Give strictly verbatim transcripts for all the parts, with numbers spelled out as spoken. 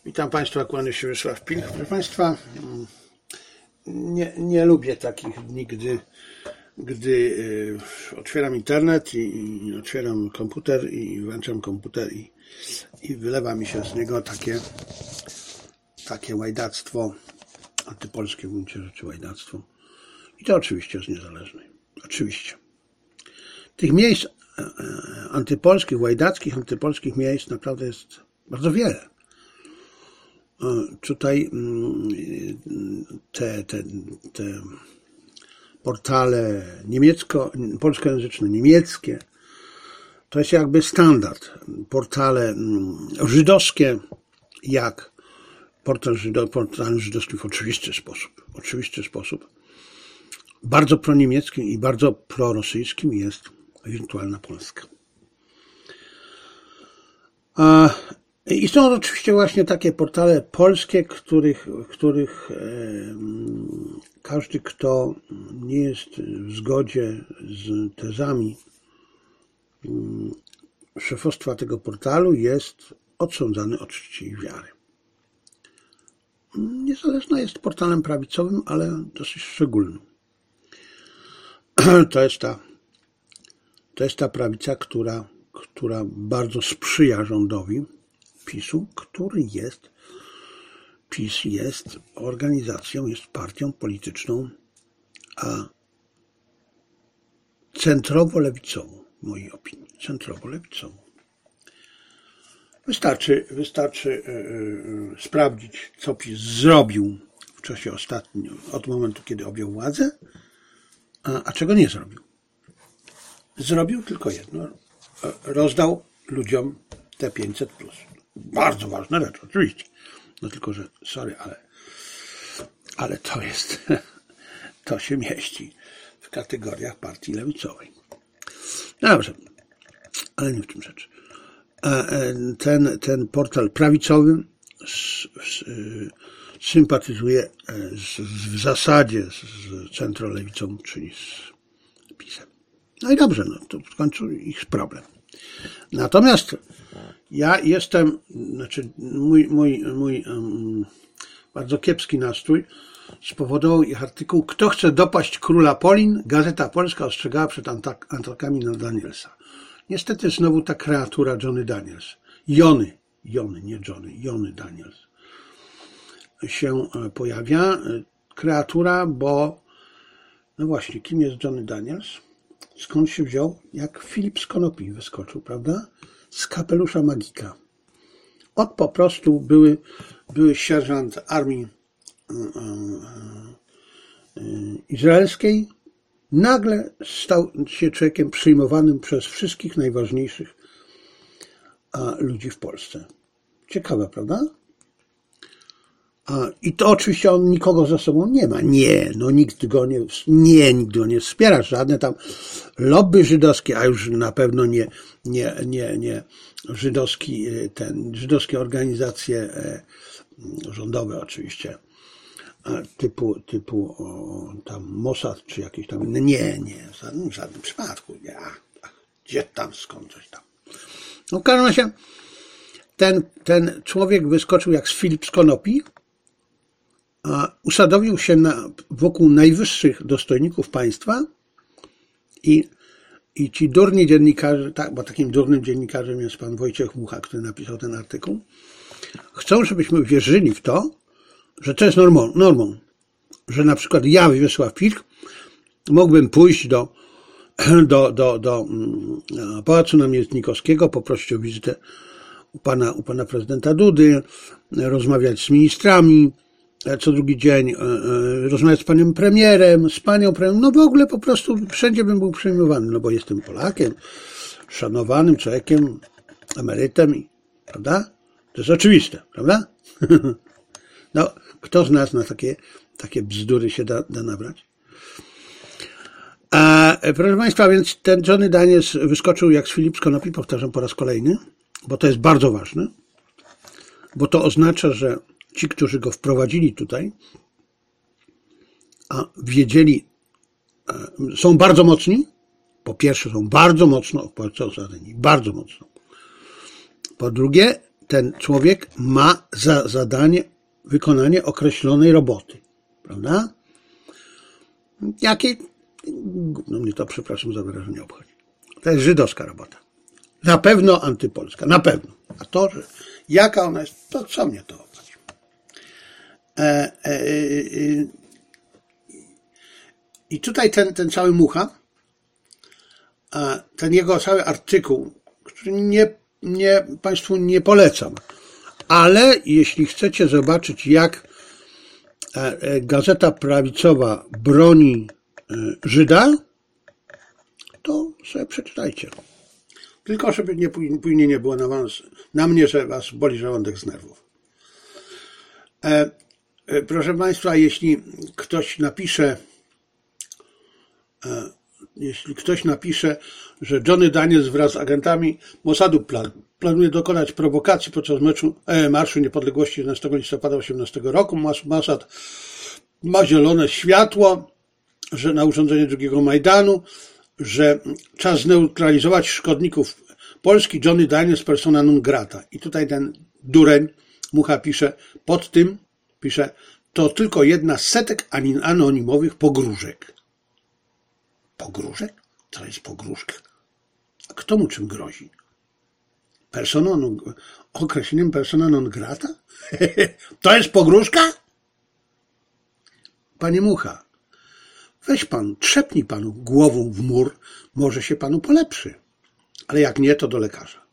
Witam Państwa, kłaniam się Wiesław Pilch. Proszę Państwa, nie, nie lubię takich dni, gdy, gdy otwieram internet i, i otwieram komputer i włączam komputer i, i wylewa mi się z niego takie, takie łajdactwo, antypolskie w gruncie rzeczy łajdactwo. I to oczywiście z Niezależnej. Oczywiście. Tych miejsc antypolskich, łajdackich, antypolskich miejsc naprawdę jest bardzo wiele. Tutaj te, te, te portale niemiecko, polskojęzyczne, niemieckie, to jest jakby standard. Portale żydowskie, jak portal, żydo, portal żydowski w oczywisty sposób, w oczywisty sposób, bardzo proniemieckim i bardzo prorosyjskim jest Wirtualna Polska. A I są oczywiście właśnie takie portale polskie, których, których każdy, kto nie jest w zgodzie z tezami szefostwa tego portalu, jest odsądzany od czci i wiary. Niezależna jest portalem prawicowym, ale dosyć szczególnym. To jest ta, to jest ta prawica, która, która bardzo sprzyja rządowi PiSu, który jest, PiS jest organizacją, jest partią polityczną, a centrowo-lewicową, w mojej opinii, centrowo-lewicową. Wystarczy, wystarczy yy, sprawdzić, co PiS zrobił w czasie ostatnim, od momentu, kiedy objął władzę, a, a czego nie zrobił. Zrobił tylko jedno, rozdał ludziom te pięćset plus. Bardzo ważna rzecz, oczywiście. No tylko, że sorry, ale, ale to jest, to się mieści w kategoriach partii lewicowej. No dobrze, ale nie w tym rzecz. Ten, ten portal prawicowy sympatyzuje z, w zasadzie z centrolewicą, czyli z PiS-em. No i dobrze, no to w końcu ich problem. Natomiast ja jestem, znaczy mój, mój, mój um, bardzo kiepski nastrój spowodował ich artykuł "Kto chce dopaść króla Polin? Gazeta Polska ostrzegała przed atak, atakami na Danielsa". Niestety znowu ta kreatura Johnny Daniels, Jony, Jony, nie Johnny, Jony Daniels się pojawia. Kreatura, bo no właśnie, kim jest Johnny Daniels? Skąd się wziął? Jak Filip z Konopi wyskoczył, prawda? Z kapelusza magika. Od po prostu były, były sierżant armii izraelskiej, nagle stał się człowiekiem przyjmowanym przez wszystkich najważniejszych ludzi w Polsce. Ciekawe, prawda? I to oczywiście on nikogo za sobą nie ma. Nie, no nikt go nie, nie, nikt go nie wspiera. Żadne tam lobby żydowskie, a już na pewno nie, nie, nie, nie żydowski, ten, żydowskie organizacje rządowe oczywiście, typu, typu o, tam Mossad czy jakieś tam inne. Nie, nie, w żadnym, w żadnym przypadku. Nie. Gdzie tam, skąd coś tam. No w każdym razie ten, ten człowiek wyskoczył jak z Filip z Konopi, a usadowił się na, wokół najwyższych dostojników państwa i, i ci durni dziennikarze, tak, bo takim durnym dziennikarzem jest pan Wojciech Mucha, który napisał ten artykuł, chcą, żebyśmy wierzyli w to, że to jest normą, normą, że na przykład ja, Wiesław Pilch, mógłbym pójść do, do, do, do Pałacu Namiestnikowskiego, poprosić o wizytę u pana, u pana prezydenta Dudy, rozmawiać z ministrami co drugi dzień, rozmawiać z panem premierem, z panią premierem, no w ogóle po prostu wszędzie bym był przyjmowany, no bo jestem Polakiem, szanowanym człowiekiem, emerytem, prawda? To jest oczywiste, prawda? No, kto z nas na takie, takie bzdury się da, da nabrać? A, proszę Państwa, więc ten Johnny Daniels wyskoczył jak z Filip z Konopi, powtarzam po raz kolejny, bo to jest bardzo ważne, bo to oznacza, że ci, którzy go wprowadzili tutaj, a wiedzieli, są bardzo mocni, po pierwsze są bardzo mocno w Polsce osadzeni, bardzo mocno. Po drugie, ten człowiek ma za zadanie wykonanie określonej roboty, prawda? Jakiej? No mnie to, przepraszam za wyrażenie, obchodzi. To jest żydowska robota. Na pewno antypolska, na pewno. A to, że jaka ona jest, to co mnie to obchodzi? E, e, e, I tutaj ten, ten cały Mucha, ten jego cały artykuł, który nie, nie, Państwu nie polecam, ale jeśli chcecie zobaczyć, jak gazeta prawicowa broni Żyda, to sobie przeczytajcie. Tylko żeby nie, później nie było na, was, na mnie, że was boli żołądek z nerwów. E, e, proszę Państwa, jeśli ktoś napisze, e, jeśli ktoś napisze, że Johnny Daniels wraz z agentami Mossadu plan, planuje dokonać prowokacji podczas meczu, e, Marszu Niepodległości jedenastego listopada osiemnastego roku, Mossad ma zielone światło, że na urządzenie drugiego Majdanu, że czas zneutralizować szkodników Polski, Johnny Daniels persona non grata. I tutaj ten dureń Mucha pisze, pod tym pisze, to tylko jedna z setek anonimowych pogróżek. Pogróżek? Co jest pogróżka? A kto mu czym grozi? Persona non, określeniem persona non grata? To jest pogróżka? Panie Mucha, weź pan, trzepnij panu głową w mur, może się panu polepszy. Ale jak nie, to do lekarza.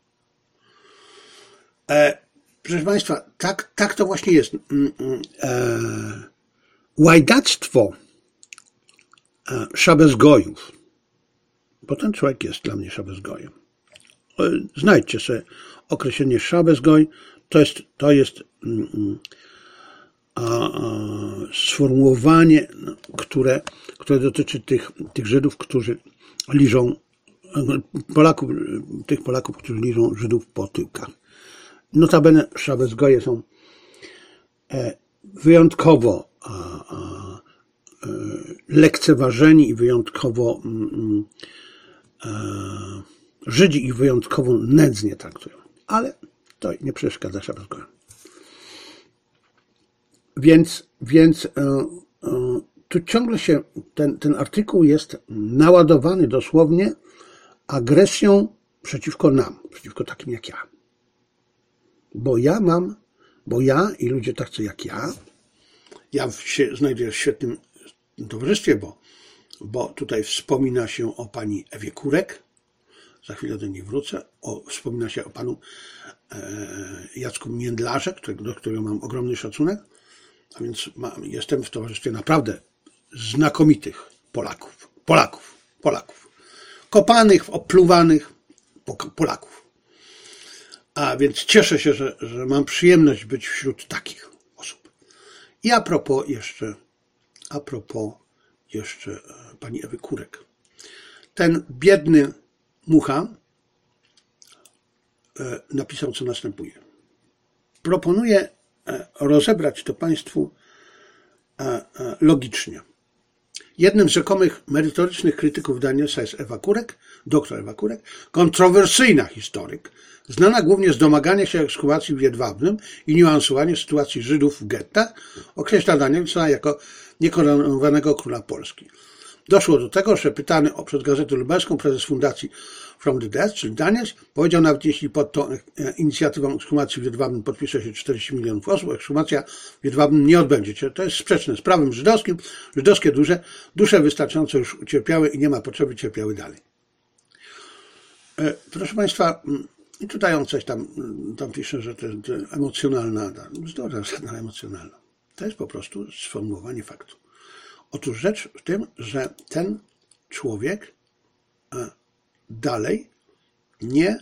E, proszę Państwa, tak, tak to właśnie jest. E, łajdactwo e, szabezgojów, bo ten człowiek jest dla mnie szabezgojem. E, znajdźcie sobie określenie szabezgoj, to jest, to jest mm, a, a, sformułowanie, które, które dotyczy tych, tych Żydów, którzy liżą Polaków, tych Polaków, którzy liżą Żydów po tyłkach. Notabene szabezgoje są wyjątkowo lekceważeni i wyjątkowo Żydzi ich wyjątkowo nędznie traktują. Ale to nie przeszkadza szabezgojom. Więc, więc tu ciągle się ten, ten artykuł jest naładowany dosłownie agresją przeciwko nam, przeciwko takim jak ja. Bo ja mam, bo ja i ludzie tacy jak ja, ja się znajduję w świetnym towarzystwie, bo, bo tutaj wspomina się o pani Ewie Kurek, za chwilę do niej wrócę, o, wspomina się o panu e, Jacku Międlarze, którego, do którego mam ogromny szacunek, a więc ma, jestem w towarzystwie naprawdę znakomitych Polaków, Polaków, Polaków. Kopanych, opluwanych Polaków. A więc cieszę się, że, że mam przyjemność być wśród takich osób. I a propos jeszcze, a propos jeszcze pani Ewy Kurek. Ten biedny Mucha napisał, co następuje. Proponuję rozebrać to Państwu logicznie. Jednym z rzekomych merytorycznych krytyków Danielsa jest Ewa Kurek, doktor Ewa Kurek, kontrowersyjna historyk, znana głównie z domagania się ekshumacji w Jedwabnym i niuansowania sytuacji Żydów w gettach, określa Danielsa jako niekoronowanego króla Polski. Doszło do tego, że pytany o przez Gazetę Lubelską prezes fundacji From the Dead, czyli Daniels, powiedział, nawet jeśli pod tą inicjatywą ekshumacji w Jedwabnym podpisze się czterdzieści milionów osób, ekshumacja w Jedwabnym nie odbędzie się. To jest sprzeczne z prawem żydowskim. Żydowskie dusze, dusze wystarczająco już ucierpiały i nie ma potrzeby cierpiały dalej. Proszę Państwa, i tutaj on coś tam, tam pisze, że to jest emocjonalna, bzdura żadna emocjonalna. To jest po prostu sformułowanie faktu. Otóż rzecz w tym, że ten człowiek dalej nie...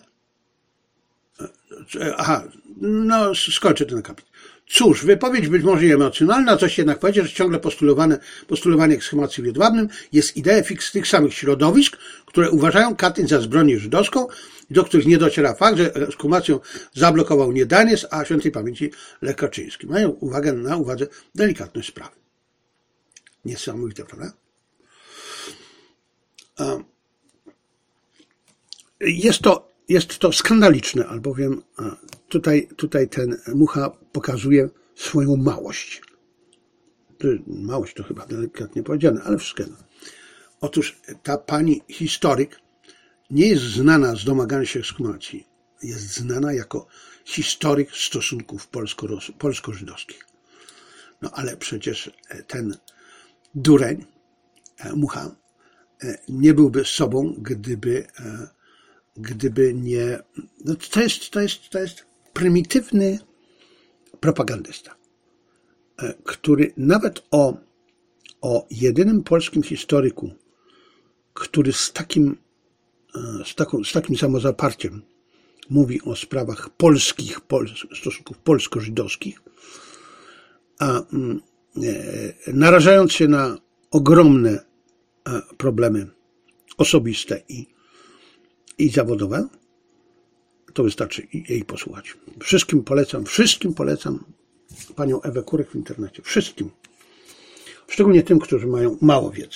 Aha, no skończę ten akapit. Cóż, wypowiedź być może emocjonalna, coś jednak powiedzieć, że ciągle postulowane, postulowanie ekshumacji w Jedwabnym jest idea fix tych samych środowisk, które uważają Katyń za zbrodnię żydowską, do których nie dociera fakt, że ekshumacją zablokował nie Daniels, a świętej pamięci Lech Kaczyński. Mają uwagę na uwadze delikatność sprawy. Niesamowite, prawda? Jest to, jest to skandaliczne, albowiem tutaj, tutaj ten Mucha pokazuje swoją małość. Małość to chyba delikatnie powiedziane, ale wszystko. Otóż ta pani historyk nie jest znana z domagania się ekshumacji. Jest znana jako historyk stosunków polsko-żydowskich. No ale przecież ten dureń, Mucha, nie byłby sobą, gdyby, gdyby nie... No to, jest, to, jest, to jest prymitywny propagandysta, który nawet o, o jedynym polskim historyku, który z takim, z taką, z takim samozaparciem mówi o sprawach polskich, pol, stosunków polsko-żydowskich, a narażając się na ogromne problemy osobiste i, i zawodowe, to wystarczy jej posłuchać. Wszystkim polecam, wszystkim polecam panią Ewę Kurek w internecie. Wszystkim. Szczególnie tym, którzy mają mało wiedzy.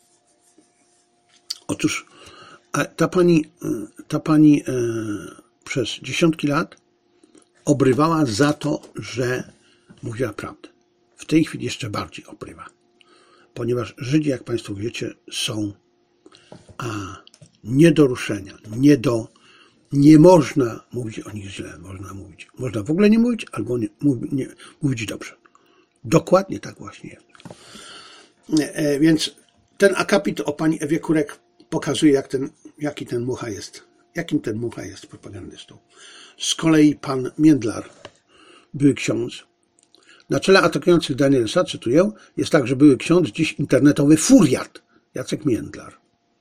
Otóż ta pani, ta pani przez dziesiątki lat obrywała za to, że mówiła prawdę. W tej chwili jeszcze bardziej obrywa. Ponieważ Żydzi, jak państwo wiecie, są a, nie do ruszenia, nie do... Nie można mówić o nich źle, można mówić. Można w ogóle nie mówić, albo nie, nie, mówić dobrze. Dokładnie tak właśnie jest. E, więc ten akapit o pani Ewie Kurek pokazuje, jak ten, jaki ten Mucha jest. Jakim ten Mucha jest propagandystą. Z kolei pan Międlar, były ksiądz, na czele atakujących Danielsa, cytuję, jest także były ksiądz, dziś internetowy furiat, Jacek Międlar,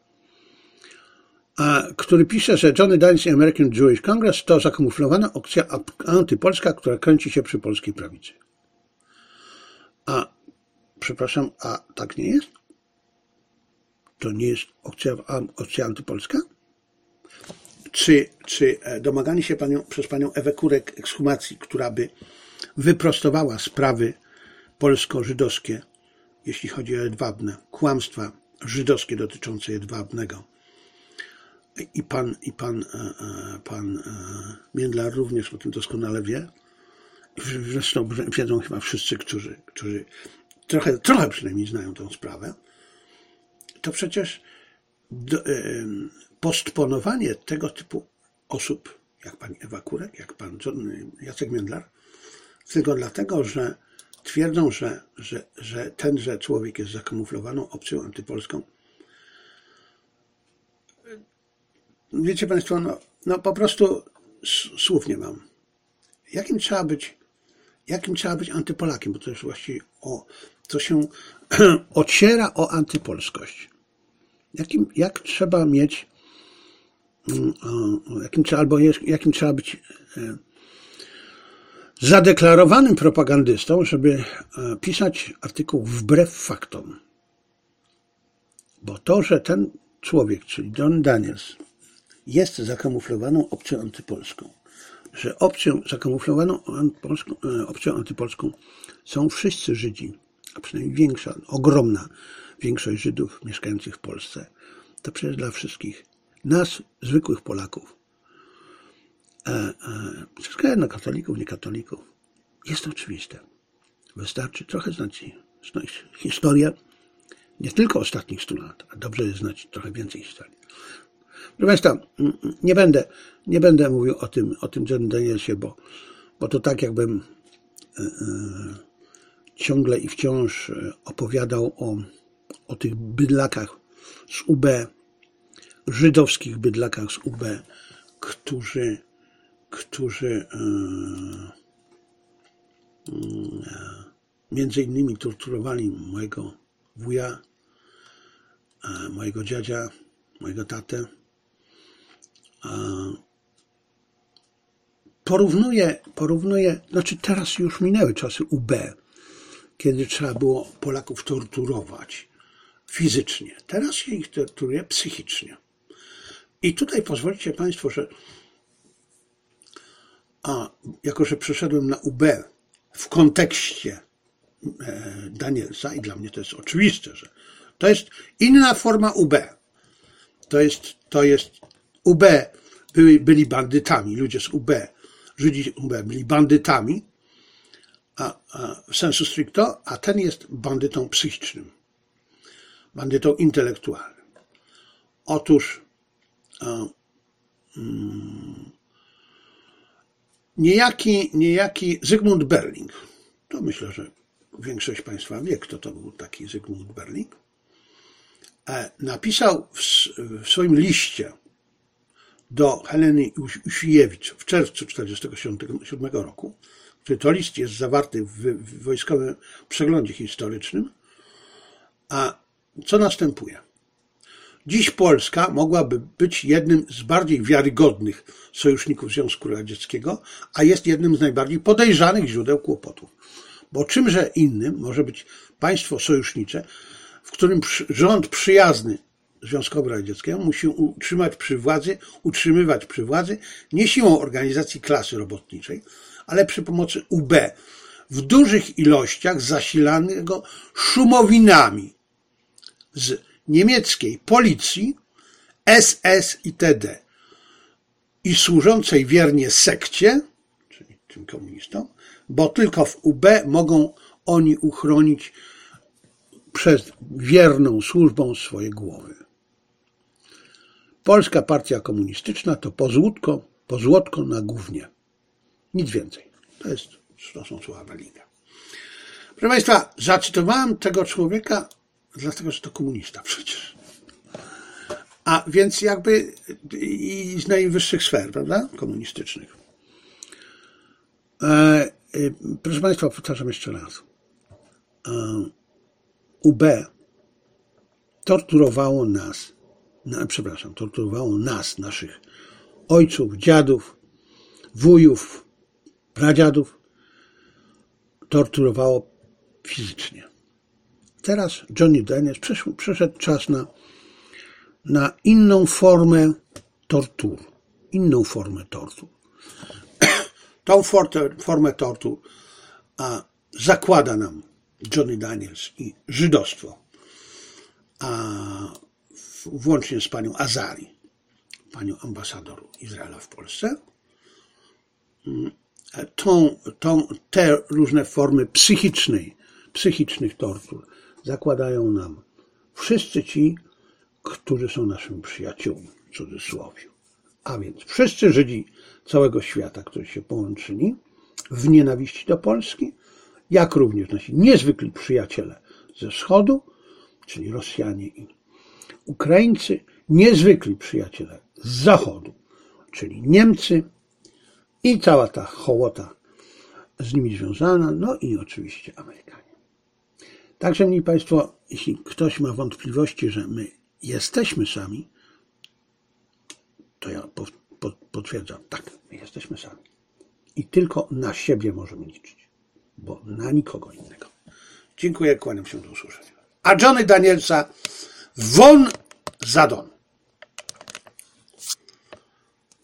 a, który pisze, że Johnny Daniels i American Jewish Congress to zakamuflowana akcja antypolska, która kręci się przy polskiej prawicy. A, przepraszam, a tak nie jest? To nie jest akcja, akcja antypolska? Czy, czy domaganie się panią, przez panią Ewę Kurek ekshumacji, która by wyprostowała sprawy polsko-żydowskie, jeśli chodzi o jedwabne, kłamstwa żydowskie dotyczące jedwabnego, i pan, i pan, pan Międlar również o tym doskonale wie. Zresztą wiedzą chyba wszyscy, którzy, którzy trochę, trochę przynajmniej znają tę sprawę. To przecież do, postponowanie tego typu osób, jak pani Ewa Kurek, jak pan Jacek Międlar, tylko dlatego, że twierdzą, że, że, że tenże człowiek jest zakamuflowaną opcją antypolską. Wiecie państwo, no, no po prostu słów nie mam. Jakim trzeba być, jakim trzeba być antypolakiem, bo to jest właściwie o, to się ociera o antypolskość. Jakim, jak trzeba mieć, jakim trzeba, albo jakim trzeba być zadeklarowanym propagandystą, żeby pisać artykuł wbrew faktom. Bo to, że ten człowiek, czyli John Daniels, jest zakamuflowaną opcją antypolską, że opcją zakamuflowaną antypolską, opcją antypolską są wszyscy Żydzi, a przynajmniej większa, ogromna większość Żydów mieszkających w Polsce, to przecież dla wszystkich nas, zwykłych Polaków, wszystko jedno, katolików, niekatolików, jest to oczywiste. Wystarczy trochę znać, znać historię, nie tylko ostatnich stu lat, a dobrze jest znać trochę więcej historii. Proszę Państwa, nie będę, nie będę mówił o tym, o tym John Danielsie, bo, bo to tak jakbym e, e, ciągle i wciąż opowiadał o, o tych bydlakach z U B, żydowskich bydlakach z U B, którzy, którzy e, e, między innymi torturowali mojego wuja, e, mojego dziadzia, mojego tatę. Porównuję, porównuję, znaczy teraz już minęły czasy U B, kiedy trzeba było Polaków torturować fizycznie. Teraz się ich torturuje psychicznie. I tutaj pozwolicie Państwo, że a jako, że przeszedłem na U B w kontekście e, Danielsa i dla mnie to jest oczywiste, że to jest inna forma U B. To jest, to jest U B byli, byli bandytami, ludzie z U B, Żydzi z U B byli bandytami, a, a w sensu stricto, a ten jest bandytą psychicznym, bandytą intelektualnym. Otóż a, mm, niejaki, niejaki Zygmunt Berling, to myślę, że większość Państwa wie, kto to był taki Zygmunt Berling, napisał w, w swoim liście do Heleny Usikiewicz w czerwcu tysiąc dziewięćset czterdziestego siódmego roku, który to list jest zawarty w, w Wojskowym Przeglądzie Historycznym, a co następuje? Dziś Polska mogłaby być jednym z bardziej wiarygodnych sojuszników Związku Radzieckiego, a jest jednym z najbardziej podejrzanych źródeł kłopotów. Bo czymże innym może być państwo sojusznicze, w którym rząd przyjazny Związkowi Radzieckiemu musi utrzymać przy władzy, utrzymywać przy władzy nie siłą organizacji klasy robotniczej, ale przy pomocy U B w dużych ilościach zasilanego szumowinami z niemieckiej policji, S S itd. i służącej wiernie sekcie, czyli tym komunistom, bo tylko w U B mogą oni uchronić przed wierną służbą swoje głowy. Polska Partia Komunistyczna to pozłotko, pozłotko na gównie. Nic więcej. To, jest, to są słowa Berlinga. Proszę Państwa, zacytowałem tego człowieka, dlatego że to komunista przecież. A więc jakby i z najwyższych sfer, prawda? Komunistycznych. E, e, proszę Państwa, powtarzam jeszcze raz. E, U B torturowało nas, no, przepraszam, torturowało nas, naszych ojców, dziadów, wujów, pradziadów, torturowało fizycznie. Teraz Johnny Daniels przeszł, przeszedł czas na, na inną formę tortur. Inną formę tortur. Tą formę tortur a, zakłada nam Johnny Daniels i żydostwo, a włącznie z panią Azari, panią ambasador Izraela w Polsce. Tą, tą, te różne formy psychicznej, psychicznych tortur zakładają nam wszyscy ci, którzy są naszymi przyjaciółmi, w cudzysłowie. A więc wszyscy Żydzi całego świata, którzy się połączyli w nienawiści do Polski, jak również nasi niezwykli przyjaciele ze wschodu, czyli Rosjanie i Ukraińcy, niezwykli przyjaciele z zachodu, czyli Niemcy i cała ta hołota z nimi związana, no i oczywiście Amerykanie. Także, mili Państwo, jeśli ktoś ma wątpliwości, że my jesteśmy sami, to ja potwierdzam, tak, my jesteśmy sami. I tylko na siebie możemy liczyć, bo na nikogo innego. Dziękuję, kłaniam się, do usłyszenia. A Johnny Danielsa won za Don.